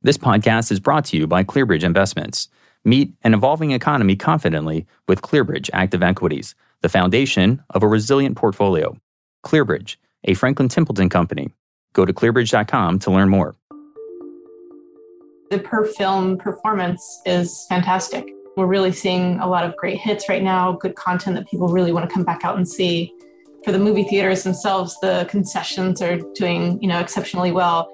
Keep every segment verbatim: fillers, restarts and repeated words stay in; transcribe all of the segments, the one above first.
This podcast is brought to you by ClearBridge Investments. Meet an evolving economy confidently with ClearBridge Active Equities, the foundation of a resilient portfolio. ClearBridge, a Franklin Templeton company. Go to clearbridge dot com to learn more. The per film performance is fantastic. We're really seeing a lot of great hits right now, good content that people really want to come back out and see. For the movie theaters themselves, the concessions are doing, you know, exceptionally well.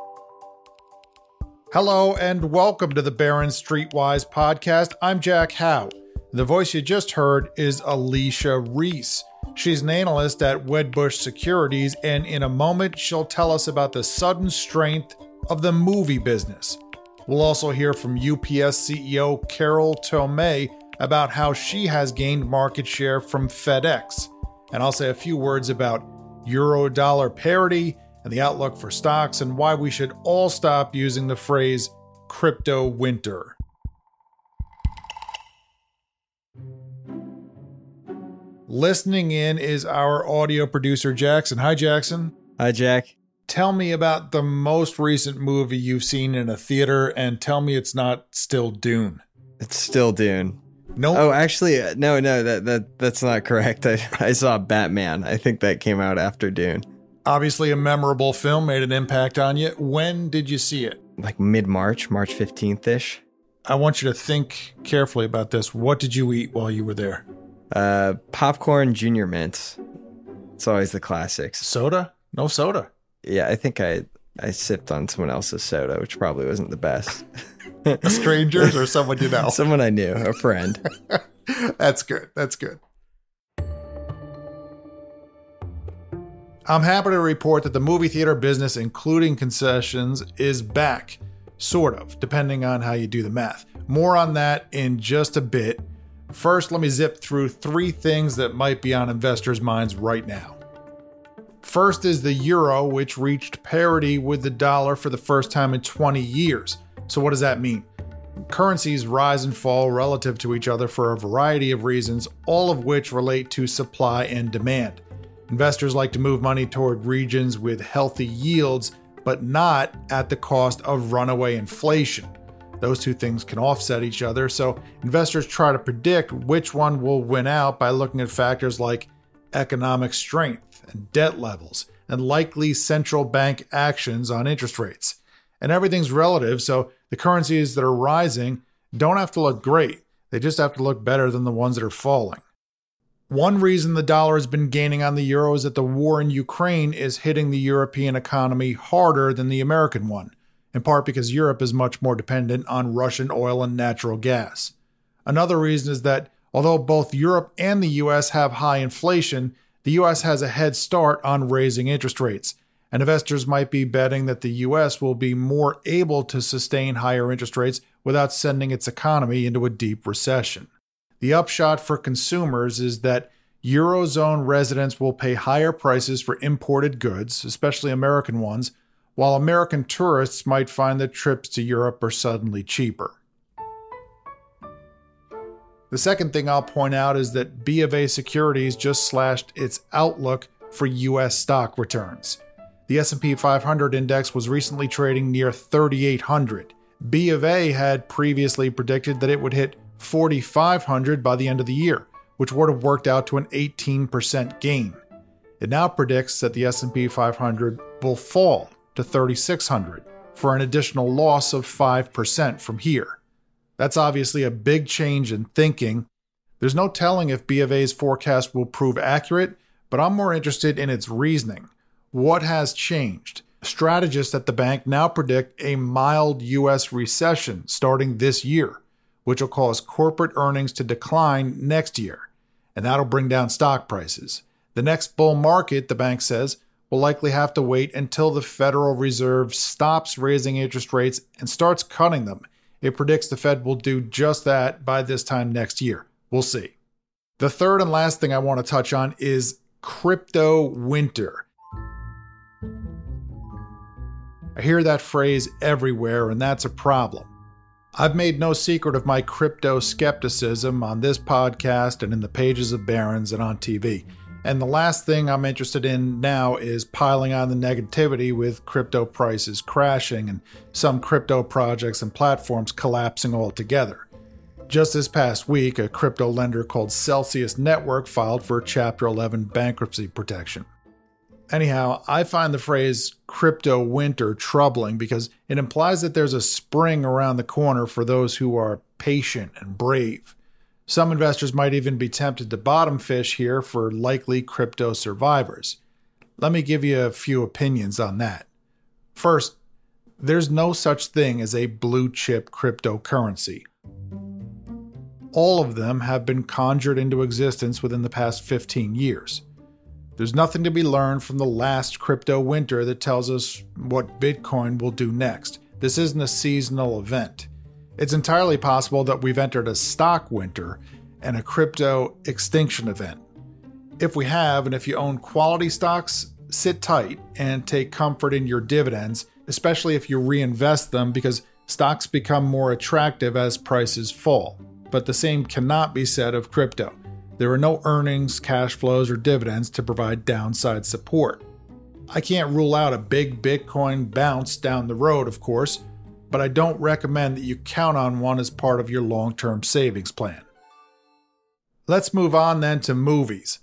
Hello and welcome to the Barron's Streetwise podcast. I'm Jack Howe. The voice you just heard is Alicia Reese. She's an analyst at Wedbush Securities, and in a moment she'll tell us about the sudden strength of the movie business. We'll also hear from U P S C E O Carol Tomé about how she has gained market share from FedEx. And I'll say a few words about euro-dollar parity and the outlook for stocks and why we should all stop using the phrase crypto winter. Listening in is our audio producer, Jackson. Hi, Jackson. Hi, Jack. Tell me about the most recent movie you've seen in a theater, and tell me it's not still Dune. It's still Dune. No. Oh, actually, no, no, that that that's not correct. I, I saw Batman. I think that came out after Dune. Obviously a memorable film, made an impact on you. When did you see it? Like mid-March, March fifteenth-ish. I want you to think carefully about this. What did you eat while you were there? Uh, popcorn, Junior Mints. It's always the classics. Soda? No soda. Yeah, I think I, I sipped on someone else's soda, which probably wasn't the best. A stranger's or someone you know? Someone I knew, a friend. That's good. That's good. I'm happy to report that the movie theater business, including concessions, is back. Sort of, depending on how you do the math. More on that in just a bit. First, let me zip through three things that might be on investors' minds right now. First is the euro, which reached parity with the dollar for the first time in twenty years. So what does that mean? Currencies rise and fall relative to each other for a variety of reasons, all of which relate to supply and demand. Investors like to move money toward regions with healthy yields, but not at the cost of runaway inflation. Those two things can offset each other, so investors try to predict which one will win out by looking at factors like economic strength and debt levels and likely central bank actions on interest rates. And everything's relative, so the currencies that are rising don't have to look great. They just have to look better than the ones that are falling. One reason the dollar has been gaining on the euro is that the war in Ukraine is hitting the European economy harder than the American one, in part because Europe is much more dependent on Russian oil and natural gas. Another reason is that although both Europe and the U S have high inflation, the U S has a head start on raising interest rates, and investors might be betting that the U S will be more able to sustain higher interest rates without sending its economy into a deep recession. The upshot for consumers is that Eurozone residents will pay higher prices for imported goods, especially American ones, while American tourists might find that trips to Europe are suddenly cheaper. The second thing I'll point out is that B of A Securities just slashed its outlook for U S stock returns. The S and P five hundred index was recently trading near thirty-eight hundred. B of A had previously predicted that it would hit forty-five hundred by the end of the year, which would have worked out to an eighteen percent gain. It now predicts that the S and P five hundred will fall to thirty-six hundred for an additional loss of five percent from here. That's obviously a big change in thinking. There's no telling if B of A's forecast will prove accurate, but I'm more interested in its reasoning. What has changed? Strategists at the bank now predict a mild U S recession starting this year, which will cause corporate earnings to decline next year, and that'll bring down stock prices. The next bull market, the bank says, will likely have to wait until the Federal Reserve stops raising interest rates and starts cutting them. It predicts the Fed will do just that by this time next year. We'll see. The third and last thing I want to touch on is crypto winter. I hear that phrase everywhere, and that's a problem. I've made no secret of my crypto skepticism on this podcast and in the pages of Barron's and on T V. And the last thing I'm interested in now is piling on the negativity with crypto prices crashing and some crypto projects and platforms collapsing altogether. Just this past week, a crypto lender called Celsius Network filed for Chapter eleven bankruptcy protection. Anyhow, I find the phrase crypto winter troubling because it implies that there's a spring around the corner for those who are patient and brave. Some investors might even be tempted to bottom fish here for likely crypto survivors. Let me give you a few opinions on that. First, there's no such thing as a blue chip cryptocurrency. All of them have been conjured into existence within the past fifteen years. There's nothing to be learned from the last crypto winter that tells us what Bitcoin will do next. This isn't a seasonal event. It's entirely possible that we've entered a stock winter and a crypto extinction event. If we have, and if you own quality stocks, sit tight and take comfort in your dividends, especially if you reinvest them because stocks become more attractive as prices fall. But the same cannot be said of crypto. There are no earnings, cash flows, or dividends to provide downside support. I can't rule out a big Bitcoin bounce down the road, of course, but I don't recommend that you count on one as part of your long-term savings plan. Let's move on then to movies.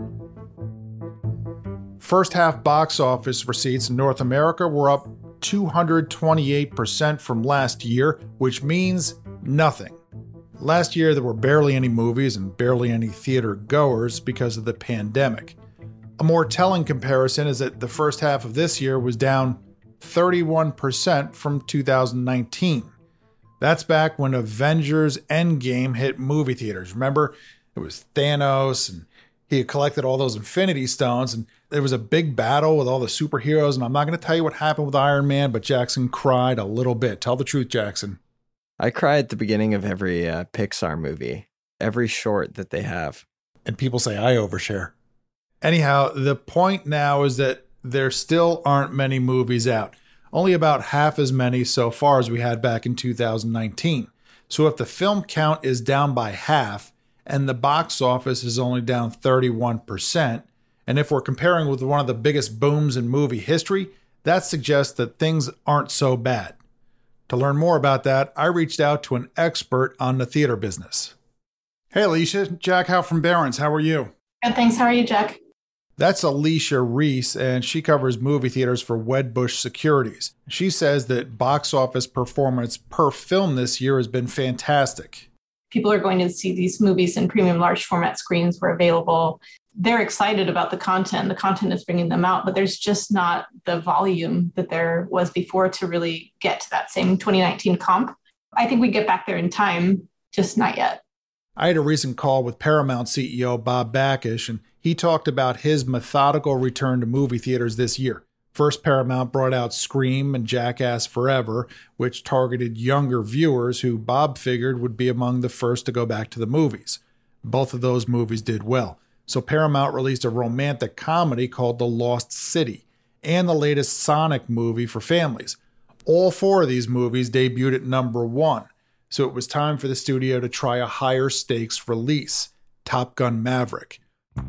First half box office receipts in North America were up two hundred twenty-eight percent from last year, which means nothing. Last year there were barely any movies and barely any theater goers because of the pandemic. A more telling comparison is that the first half of this year was down thirty-one percent from two thousand nineteen. That's back when Avengers Endgame hit movie theaters. Remember, it was Thanos and he had collected all those Infinity Stones and there was a big battle with all the superheroes, and I'm not going to tell you what happened with Iron Man, but Jackson cried a little bit. Tell the truth, Jackson. I cry at the beginning of every uh, Pixar movie, every short that they have. And people say I overshare. Anyhow, the point now is that there still aren't many movies out. Only about half as many so far as we had back in two thousand nineteen. So if the film count is down by half and the box office is only down thirty-one percent, and if we're comparing with one of the biggest booms in movie history, that suggests that things aren't so bad. To learn more about that, I reached out to an expert on the theater business. Hey Alicia, Jack Howe from Barron's, how are you? Good, thanks. How are you, Jack? That's Alicia Reese, and she covers movie theaters for Wedbush Securities. She says that box office performance per film this year has been fantastic. People are going to see these movies in premium large format screens where available. They're excited about the content. The content is bringing them out, but there's just not the volume that there was before to really get to that same twenty nineteen comp. I think we get back there in time, just not yet. I had a recent call with Paramount C E O Bob Bakish, and he talked about his methodical return to movie theaters this year. First, Paramount brought out Scream and Jackass Forever, which targeted younger viewers who Bob figured would be among the first to go back to the movies. Both of those movies did well. So Paramount released a romantic comedy called The Lost City, and the latest Sonic movie for families. All four of these movies debuted at number one, so it was time for the studio to try a higher stakes release, Top Gun Maverick.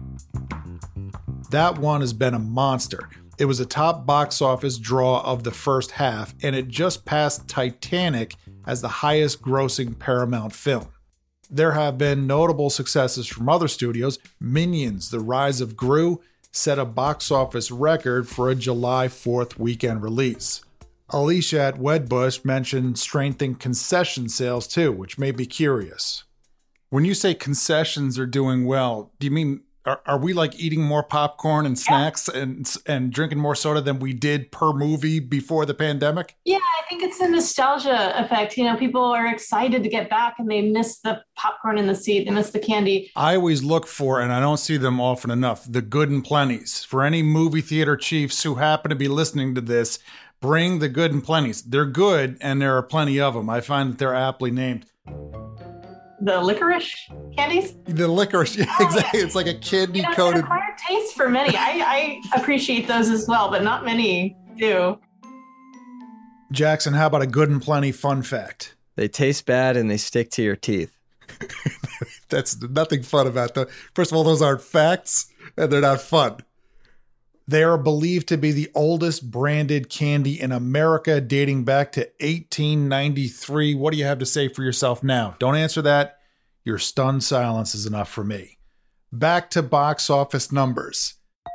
That one has been a monster. It was a top box office draw of the first half, and it just passed Titanic as the highest grossing Paramount film. There have been notable successes from other studios. Minions: The Rise of Gru set a box office record for a July fourth weekend release. Alicia at Wedbush mentioned strength in concession sales too, which made me curious. When you say concessions are doing well, do you mean are, are we like eating more popcorn and snacks yeah. and and drinking more soda than we did per movie before the pandemic? Yeah, I think it's a nostalgia effect. You know, people are excited to get back and they miss the popcorn in the seat. They miss the candy. I always look for, and I don't see them often enough, the good and plenties. For any movie theater chiefs who happen to be listening to this, bring the good and plenties. They're good, and there are plenty of them. I find that they're aptly named. The licorice candies? The licorice, yeah, exactly. It's like a kidney-coated... You know, it's an acquired taste for many. I, I appreciate those as well, but not many do. Jackson, how about a good and plenty fun fact? They taste bad and they stick to your teeth. That's nothing fun about that. First of all, those aren't facts. and they're not fun. They are believed to be the oldest branded candy in America, dating back to eighteen ninety-three. What do you have to say for yourself now? Don't answer that. Your stunned silence is enough for me. Back to box office numbers.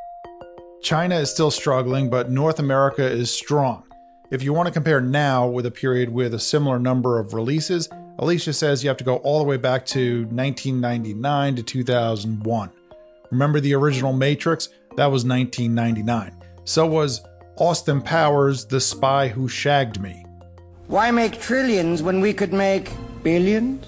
China is still struggling, but North America is strong. If you want to compare now with a period with a similar number of releases, Alicia says you have to go all the way back to nineteen ninety-nine to two thousand one. Remember the original Matrix? That was nineteen ninety-nine. So was Austin Powers' The Spy Who Shagged Me. Why make trillions when we could make billions?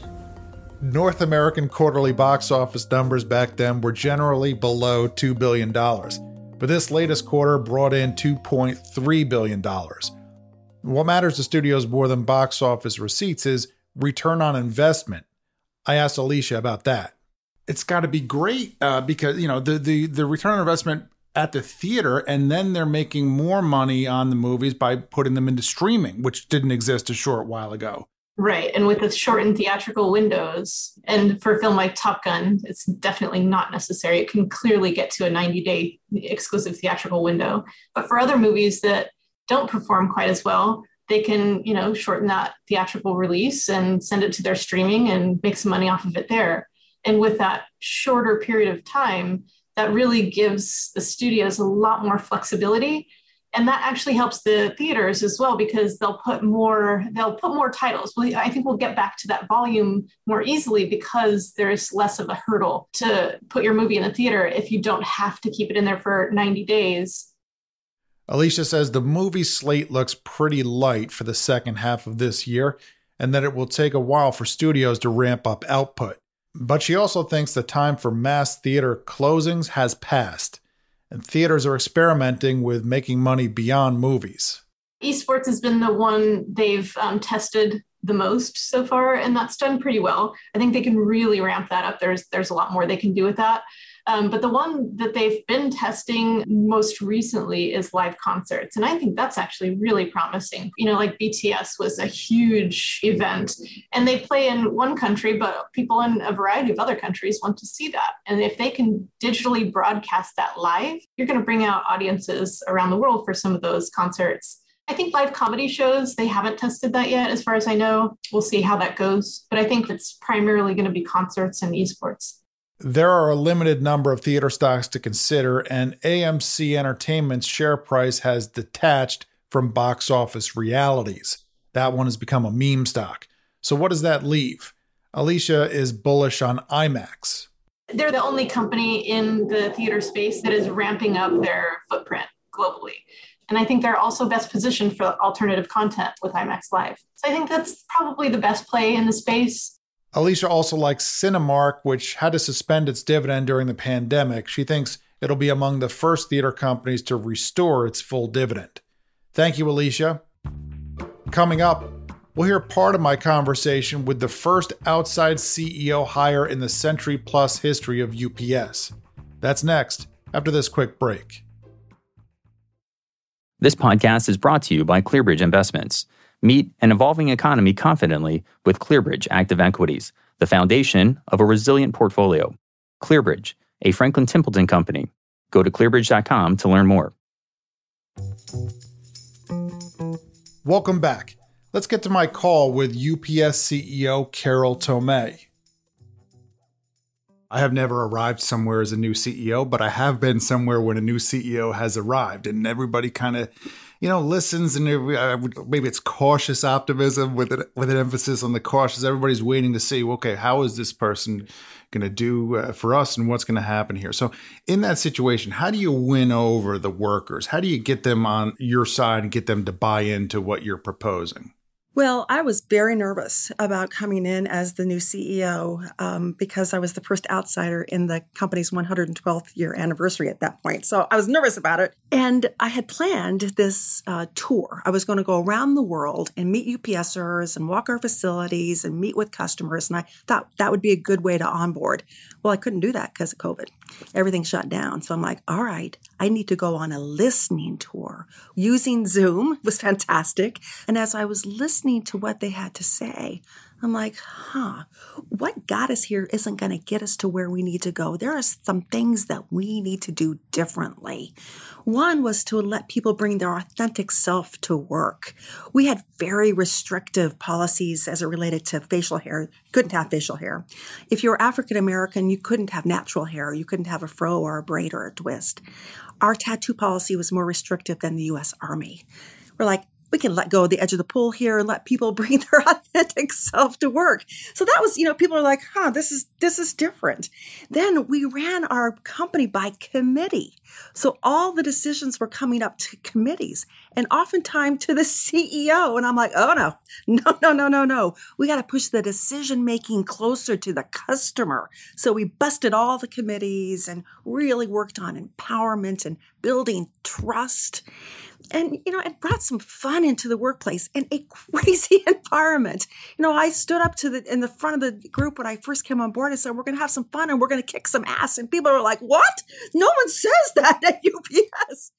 North American quarterly box office numbers back then were generally below two billion dollars, but this latest quarter brought in two point three billion dollars. What matters to studios more than box office receipts is return on investment. I asked Alicia about that. It's got to be great uh, because, you know, the, the, the return on investment at the theater, and then they're making more money on the movies by putting them into streaming, which didn't exist a short while ago. Right. And with the shortened theatrical windows, and for a film like Top Gun, it's definitely not necessary. It can clearly get to a ninety-day exclusive theatrical window. But for other movies that don't perform quite as well, they can, you know, shorten that theatrical release and send it to their streaming and make some money off of it there. And with that shorter period of time, that really gives the studios a lot more flexibility. And that actually helps the theaters as well, because they'll put more, they'll put more titles. Well, I think we'll get back to that volume more easily because there's less of a hurdle to put your movie in the theater if you don't have to keep it in there for ninety days. Alicia says the movie slate looks pretty light for the second half of this year, and that it will take a while for studios to ramp up output. But she also thinks the time for mass theater closings has passed, and theaters are experimenting with making money beyond movies. Esports has been the one they've um, tested the most so far, and that's done pretty well. I think they can really ramp that up. There's there's a lot more they can do with that. Um, but the one that they've been testing most recently is live concerts. And I think that's actually really promising. You know, like B T S was a huge event, and they play in one country, but people in a variety of other countries want to see that. And if they can digitally broadcast that live, you're going to bring out audiences around the world for some of those concerts. I think live comedy shows, they haven't tested that yet, as far as I know. We'll see how that goes. But I think it's primarily going to be concerts and esports. There are a limited number of theater stocks to consider, and A M C Entertainment's share price has detached from box office realities. That one has become a meme stock. So what does that leave? Alicia is bullish on IMAX. They're the only company in the theater space that is ramping up their footprint globally. And I think they're also best positioned for alternative content with IMAX Live. So I think that's probably the best play in the space. Alicia also likes Cinemark, which had to suspend its dividend during the pandemic. She thinks it'll be among the first theater companies to restore its full dividend. Thank you, Alicia. Coming up, we'll hear part of my conversation with the first outside C E O hire in the century plus history of U P S. That's next, after this quick break. This podcast is brought to you by ClearBridge Investments. Meet an evolving economy confidently with ClearBridge Active Equities, the foundation of a resilient portfolio. ClearBridge, a Franklin Templeton company. Go to clearbridge dot com to learn more. Welcome back. Let's get to my call with U P S C E O Carol Tomé. I have never arrived somewhere as a new C E O, but I have been somewhere when a new C E O has arrived, and everybody kind of, you know, listens, and maybe it's cautious optimism with an, with an emphasis on the cautious. Everybody's waiting to see, okay, how is this person going to do uh, for us, and what's going to happen here? So in that situation, how do you win over the workers? How do you get them on your side and get them to buy into what you're proposing? Well, I was very nervous about coming in as the new C E O um, because I was the first outsider in the company's one hundred twelfth year anniversary at that point. So I was nervous about it. And I had planned this uh, tour. I was going to go around the world and meet UPSers and walk our facilities and meet with customers. And I thought that would be a good way to onboard. Well, I couldn't do that because of COVID. Everything shut down. So I'm like, all right, I need to go on a listening tour. Using Zoom was fantastic. And as I was listening listening to what they had to say, I'm like, huh, what got us here isn't going to get us to where we need to go. There are some things that we need to do differently. One was to let people bring their authentic self to work. We had very restrictive policies as it related to facial hair. You couldn't have facial hair. If you were African American, you couldn't have natural hair. You couldn't have a fro or a braid or a twist. Our tattoo policy was more restrictive than the U S Army. We're like, we can let go of the edge of the pool here and let people bring their authentic self to work. So that was, you know, people are like, huh, this is, this is different. Then we ran our company by committee. So all the decisions were coming up to committees and oftentimes to the C E O. And I'm like, oh no, no, no, no, no, no. We got to push the decision-making closer to the customer. So we busted all the committees and really worked on empowerment and building trust. And, you know, it brought some fun into the workplace and a crazy environment. You know, I stood up to the in the front of the group when I first came on board and said, we're going to have some fun and we're going to kick some ass. And people were like, what? No one says that at U P S.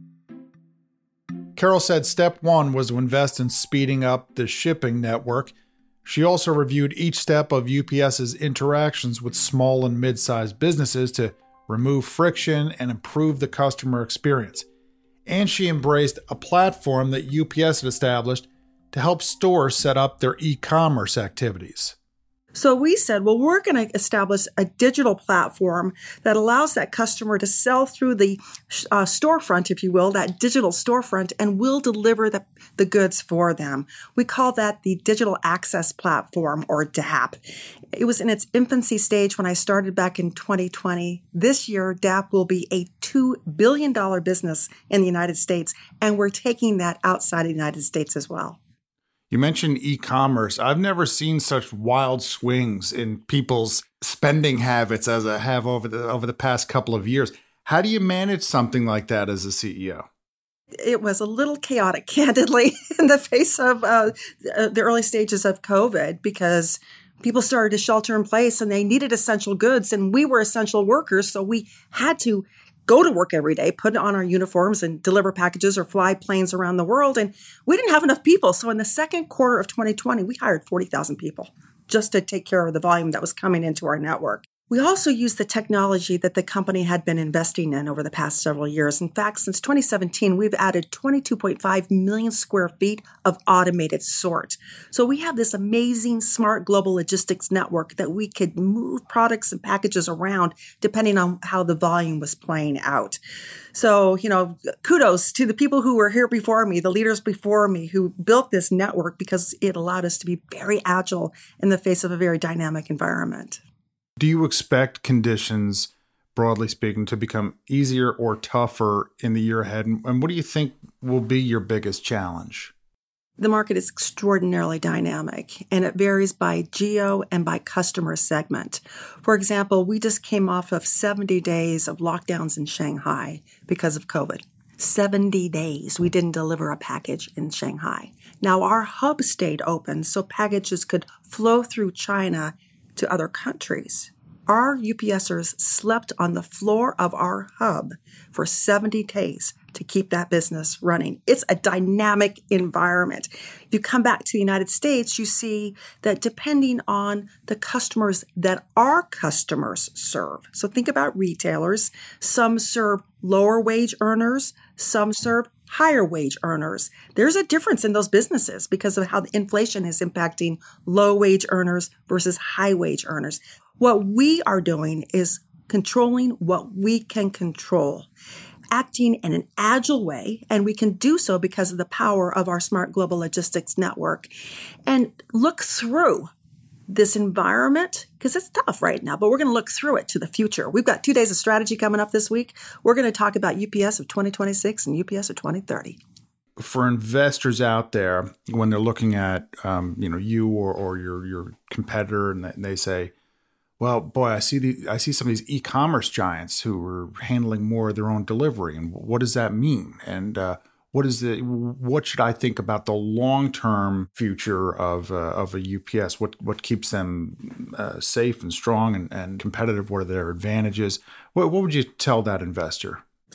Carol said step one was to invest in speeding up the shipping network. She also reviewed each step of UPS's interactions with small and mid-sized businesses to remove friction and improve the customer experience. And she embraced a platform that U P S had established to help stores set up their e-commerce activities. So we said, well, we're going to establish a digital platform that allows that customer to sell through the uh, storefront, if you will, that digital storefront, and we'll deliver the, the goods for them. We call that the Digital Access Platform, or D A P. It was in its infancy stage when I started back in twenty twenty. This year, D A P will be a two billion dollars business in the United States, and we're taking that outside of the United States as well. You mentioned e-commerce. I've never seen such wild swings in people's spending habits as I have over the over the past couple of years. How do you manage something like that as a C E O? It was a little chaotic, candidly, in the face of uh, the early stages of COVID, because people started to shelter in place and they needed essential goods, and we were essential workers, so we had to go to work every day, put on our uniforms and deliver packages or fly planes around the world. And we didn't have enough people. So in the second quarter of twenty twenty, we hired forty thousand people just to take care of the volume that was coming into our network. We also used the technology that the company had been investing in over the past several years. In fact, since twenty seventeen, we've added twenty-two point five million square feet of automated sort. So we have this amazing smart global logistics network that we could move products and packages around depending on how the volume was playing out. So, you know, kudos to the people who were here before me, the leaders before me who built this network, because it allowed us to be very agile in the face of a very dynamic environment. Do you expect conditions, broadly speaking, to become easier or tougher in the year ahead? And what do you think will be your biggest challenge? The market is extraordinarily dynamic, and it varies by geo and by customer segment. For example, we just came off of seventy days of lockdowns in Shanghai because of COVID. seventy days we didn't deliver a package in Shanghai. Now, our hub stayed open, so packages could flow through China to other countries. Our UPSers slept on the floor of our hub for seventy days to keep that business running. It's a dynamic environment. If you come back to the United States, you see that depending on the customers that our customers serve. So think about retailers. Some serve lower wage earners, some serve higher wage earners. There's a difference in those businesses because of how the inflation is impacting low wage earners versus high wage earners. What we are doing is controlling what we can control, acting in an agile way, and we can do so because of the power of our smart global logistics network, and look through this environment, because it's tough right now, but we're going to look through it to the future. We've got two days of strategy coming up this week. We're going to talk about U P S of twenty twenty-six and U P S of twenty thirty. For investors out there, when they're looking at um, you know you or, or your your competitor, and they say, well, boy, I see the I see some of these e-commerce giants who are handling more of their own delivery, and what does that mean? And uh, what is the what should I think about the long-term future of uh, of a U P S? What what keeps them uh, safe and strong and, and competitive? What are their advantages? What what would you tell that investor?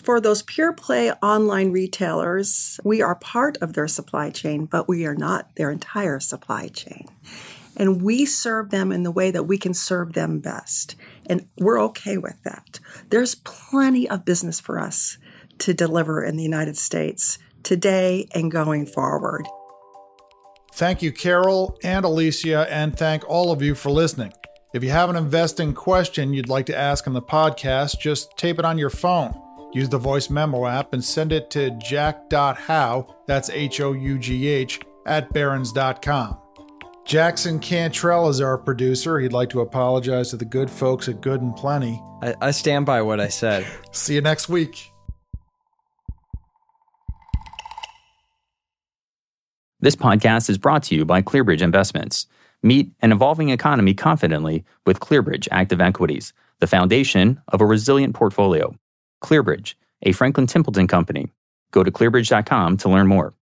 For those pure play online retailers, we are part of their supply chain, but we are not their entire supply chain. And we serve them in the way that we can serve them best. And we're okay with that. There's plenty of business for us to deliver in the United States today and going forward. Thank you, Carol and Alicia, and thank all of you for listening. If you have an investing question you'd like to ask on the podcast, just tape it on your phone. Use the voice memo app and send it to jack dot hough, that's H O U G H, at barons dot com. Jackson Cantrell is our producer. He'd like to apologize to the good folks at Good and Plenty. I, I stand by what I said. See you next week. This podcast is brought to you by ClearBridge Investments. Meet an evolving economy confidently with ClearBridge Active Equities, the foundation of a resilient portfolio. ClearBridge, a Franklin Templeton company. Go to clearbridge dot com to learn more.